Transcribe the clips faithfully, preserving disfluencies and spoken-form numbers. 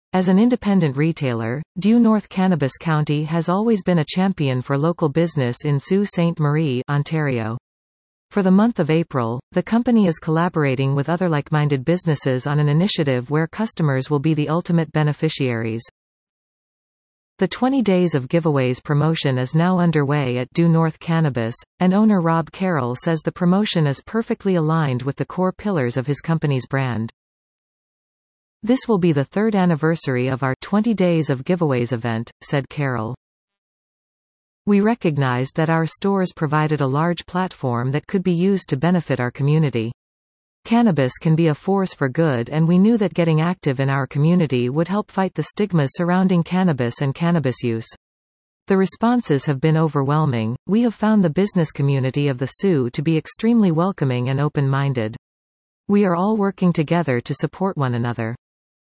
As an independent retailer, Due North Cannabis County has always been a champion for local business in Sault Ste. Marie, Ontario. For the month of April, the company is collaborating with other like-minded businesses on an initiative where customers will be the ultimate beneficiaries. The twenty Days of Giveaways promotion is now underway at Due North Cannabis, and owner Rob Carroll says the promotion is perfectly aligned with the core pillars of his company's brand. "This will be the third anniversary of our twenty Days of Giveaways event," said Carroll. "We recognized that our stores provided a large platform that could be used to benefit our community. Cannabis can be a force for good, and we knew that getting active in our community would help fight the stigmas surrounding cannabis and cannabis use. The responses have been overwhelming. We have found the business community of the Sioux to be extremely welcoming and open-minded. We are all working together to support one another."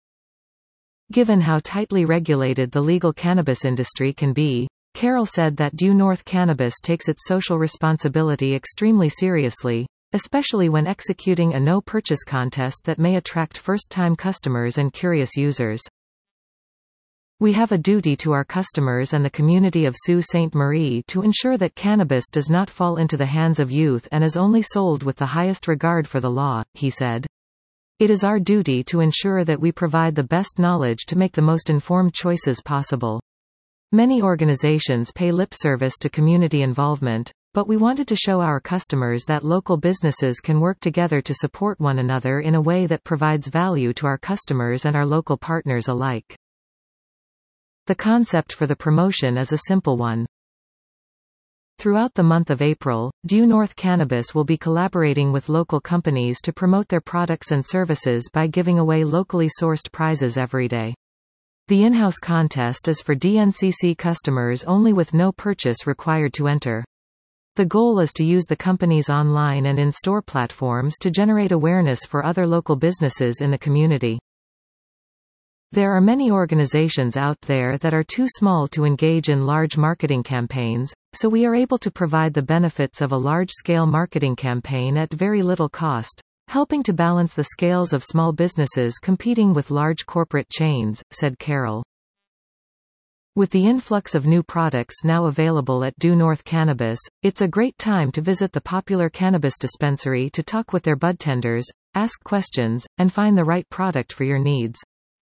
Given how tightly regulated the legal cannabis industry can be, Carroll said that Due North Cannabis takes its social responsibility extremely seriously, especially when executing a no-purchase contest that may attract first-time customers and curious users. "We have a duty to our customers and the community of Sault Ste. Marie to ensure that cannabis does not fall into the hands of youth and is only sold with the highest regard for the law," he said. "It is our duty to ensure that we provide the best knowledge to make the most informed choices possible. Many organizations pay lip service to community involvement, but we wanted to show our customers that local businesses can work together to support one another in a way that provides value to our customers and our local partners alike." The concept for the promotion is a simple one. Throughout the month of April, Due North Cannabis will be collaborating with local companies to promote their products and services by giving away locally sourced prizes every day. The in-house contest is for D N C C customers only, with no purchase required to enter. The goal is to use the company's online and in-store platforms to generate awareness for other local businesses in the community. There are many organizations out there that are too small to engage in large marketing campaigns, so we are able to provide the benefits of a large-scale marketing campaign at very little cost, helping to balance the scales of small businesses competing with large corporate chains, said Carroll. With the influx of new products now available at Due North Cannabis, it's a great time to visit the popular cannabis dispensary to talk with their budtenders, ask questions, and find the right product for your needs.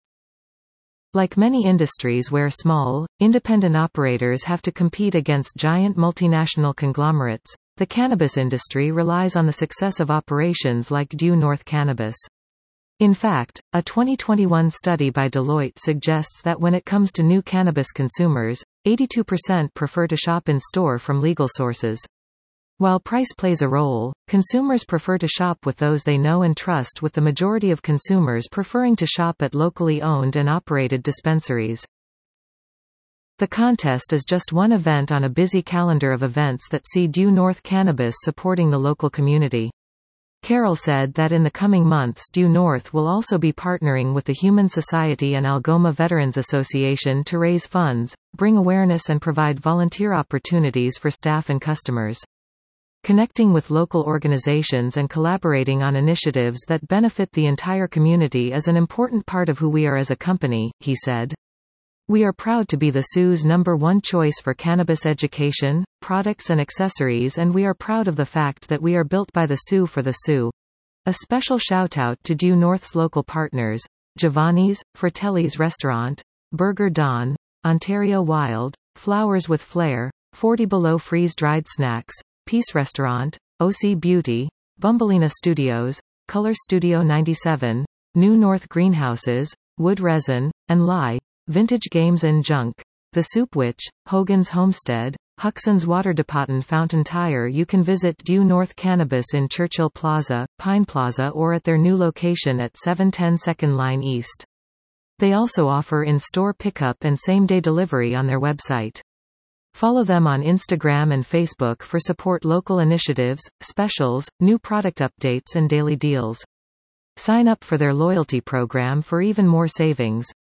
Like many industries where small, independent operators have to compete against giant multinational conglomerates, the cannabis industry relies on the success of operations like Due North Cannabis. In fact, a twenty twenty-one study by Deloitte suggests that when it comes to new cannabis consumers, eighty-two percent prefer to shop in-store from legal sources. While price plays a role, consumers prefer to shop with those they know and trust, with the majority of consumers preferring to shop at locally owned and operated dispensaries. The contest is just one event on a busy calendar of events that see Due North Cannabis supporting the local community. Carroll said that in the coming months Due North will also be partnering with the Human Society and Algoma Veterans Association to raise funds, bring awareness and provide volunteer opportunities for staff and customers. Connecting with local organizations and collaborating on initiatives that benefit the entire community is an important part of who we are as a company, he said. We are proud to be the Sioux's number one choice for cannabis education, products and accessories, and we are proud of the fact that we are built by the Sioux for the Sioux. A special shout-out to Due North's local partners, Giovanni's, Fratelli's Restaurant, Burger Dawn, Ontario Wild, Flowers with Flair, forty Below Freeze-Dried Snacks, Peace Restaurant, O C Beauty, Bumbleina Studios, Color Studio ninety-seven, New North Greenhouses, Wood Resin, and Lie, Vintage Games and Junk, The Soup Witch, Hogan's Homestead, Huckson's Water Depotin Fountain Tire. You can visit Due North Cannabis in Churchill Plaza, Pine Plaza, or at their new location at seven ten Second Line East. They also offer in-store pickup and same-day delivery on their website. Follow them on Instagram and Facebook for support local initiatives, specials, new product updates and daily deals. Sign up for their loyalty program for even more savings.